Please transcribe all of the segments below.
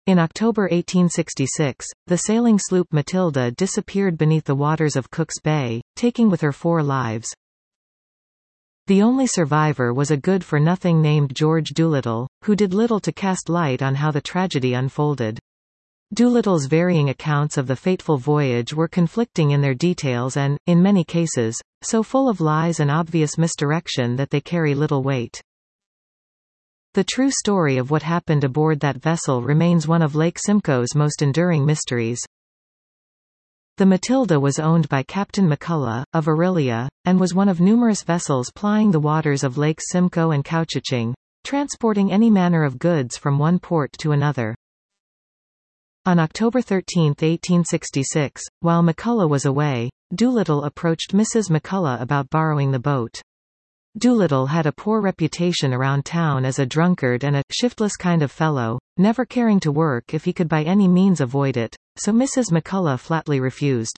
In October 1866, the sailing sloop Matilda disappeared beneath the waters of Cook's Bay, taking with her 4 lives. The only survivor was a good-for-nothing named George Doolittle, who did little to cast light on how the tragedy unfolded. Doolittle's varying accounts of the fateful voyage were conflicting in their details and, in many cases, so full of lies and obvious misdirection that they carry little weight. The true story of what happened aboard that vessel remains one of Lake Simcoe's most enduring mysteries. The Matilda was owned by Captain McCullough, of Orillia, and was one of numerous vessels plying the waters of Lakes Simcoe and Couchiching, transporting any manner of goods from one port to another. On October 13, 1866, while McCullough was away, Doolittle approached Mrs. McCullough about borrowing the boat. Doolittle had a poor reputation around town as a drunkard and a shiftless kind of fellow, never caring to work if he could by any means avoid it, so Mrs. McCullough flatly refused.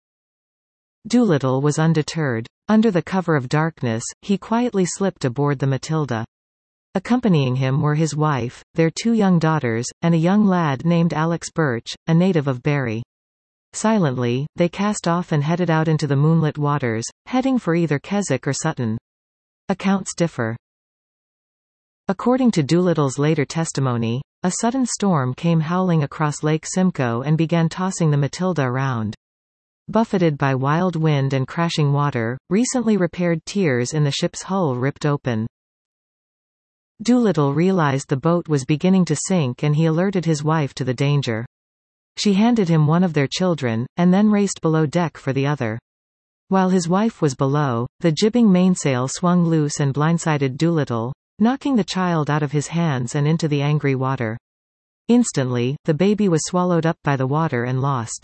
Doolittle was undeterred. Under the cover of darkness, he quietly slipped aboard the Matilda. Accompanying him were his wife, their 2 young daughters, and a young lad named Alex Birch, a native of Barry. Silently, they cast off and headed out into the moonlit waters, heading for either Keswick or Sutton. Accounts differ. According to Doolittle's later testimony, a sudden storm came howling across Lake Simcoe and began tossing the Matilda around. Buffeted by wild wind and crashing water, recently repaired tiers in the ship's hull ripped open. Doolittle realized the boat was beginning to sink and he alerted his wife to the danger. She handed him one of their children, and then raced below deck for the other. While his wife was below, the jibbing mainsail swung loose and blindsided Doolittle, knocking the child out of his hands and into the angry water. Instantly, the baby was swallowed up by the water and lost.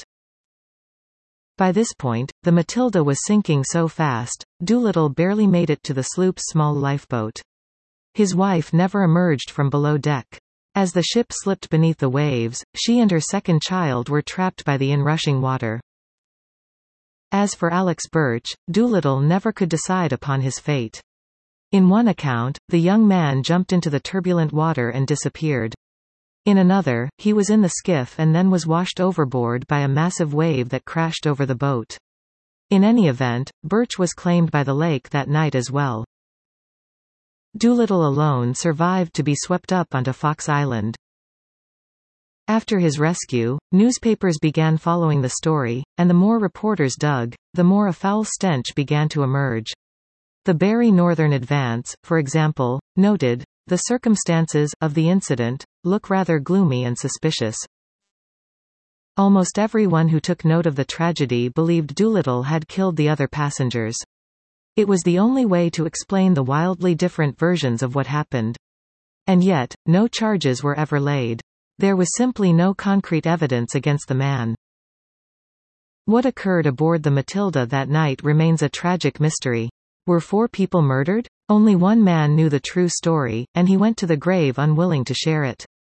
By this point, the Matilda was sinking so fast, Doolittle barely made it to the sloop's small lifeboat. His wife never emerged from below deck. As the ship slipped beneath the waves, she and her second child were trapped by the inrushing water. As for Alex Birch, Doolittle never could decide upon his fate. In one account, the young man jumped into the turbulent water and disappeared. In another, he was in the skiff and then was washed overboard by a massive wave that crashed over the boat. In any event, Birch was claimed by the lake that night as well. Doolittle alone survived to be swept up onto Fox Island. After his rescue, newspapers began following the story, and the more reporters dug, the more a foul stench began to emerge. The Barry Northern Advance, for example, noted, "The circumstances of the incident look rather gloomy and suspicious." Almost everyone who took note of the tragedy believed Doolittle had killed the other passengers. It was the only way to explain the wildly different versions of what happened. And yet, no charges were ever laid. There was simply no concrete evidence against the man. What occurred aboard the Matilda that night remains a tragic mystery. Were 4 people murdered? Only one man knew the true story, and he went to the grave unwilling to share it.